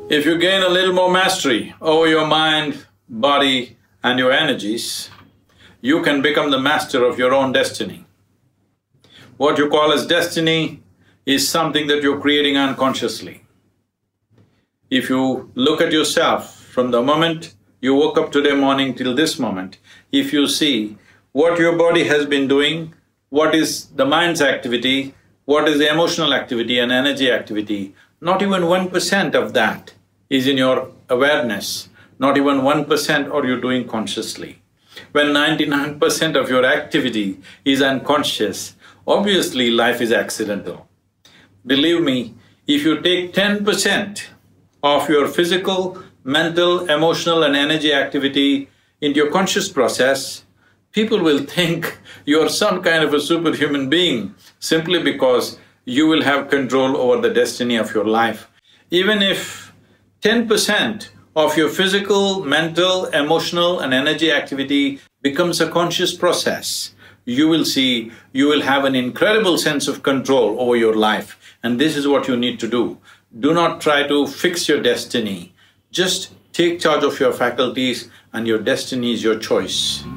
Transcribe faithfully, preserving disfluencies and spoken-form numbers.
If you gain a little more mastery over your mind, body and your energies, you can become the master of your own destiny. What you call as destiny is something that you're creating unconsciously. If you look at yourself from the moment you woke up today morning till this moment, if you see what your body has been doing, what is the mind's activity, what is the emotional activity and energy activity, not even one percent of that is in your awareness, not even one percent are you doing consciously. When ninety-nine percent of your activity is unconscious, obviously life is accidental. Believe me, if you take ten percent of your physical, mental, emotional and energy activity into your conscious process, people will think you're some kind of a superhuman being simply because you will have control over the destiny of your life. Even if ten percent of your physical, mental, emotional and energy activity becomes a conscious process, you will see you will have an incredible sense of control over your life. And this is what you need to do. Do not try to fix your destiny. Just take charge of your faculties and your destiny is your choice.